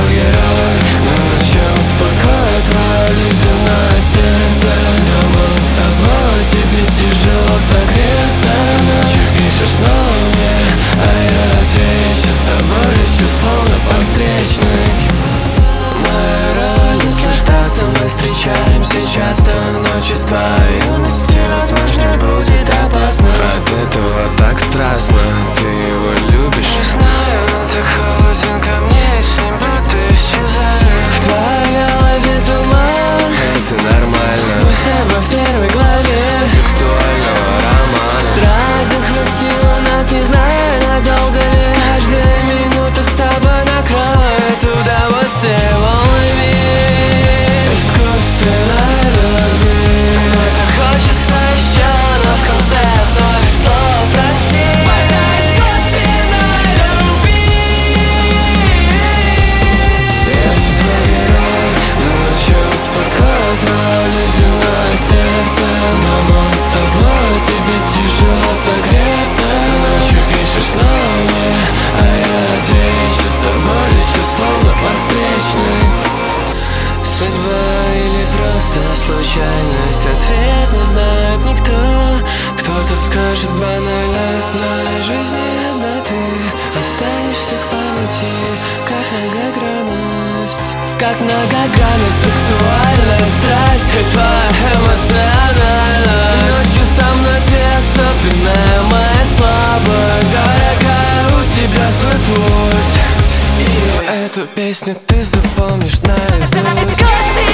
твой герой, но ночью успокоит твое ледяное сердце. Дома с тобой тебе тяжело согреться. Ночью пишешь снова мне, а я отвечу. С тобой лечу словно по встречной. Моя роль наслаждаться, мы встречаемся часто. Но чувство юности, возможно, будет опасно. От этого так страстно, ты его любишь. Не знаю, но ты холоден ко мне, и с ним будто исчезаешь. В твоей голове туман, это нормально. Мы с тобой в первой главе сексуального романа. Страсть захватила нас, не знаю, надолго ли. Каждая минута с тобой накроет удовольствие волнами искусственной любви. Мне так хочется еще, но в конце одно лишь слово прости. Моя искусственной любви. Я не твой герой, но ночью успокоит твое ледяное сердце. Дома с тобой тебе тяжело согреться. Ночью пишешь снова мне, а я отвечу. С тобой лечу словно по встречной. Судьба или просто случайность, ответ не знает никто. Кто-то скажет банально: в своей жизни одна ты останешься в памяти, как многогранность. Как многогранность, сексуальная страсть, как твоя эмоциональность. Ночью со мной ты особенная, моя слабость. Дорогая, у тебя свой путь, и эту песню ты запомнишь наизусть.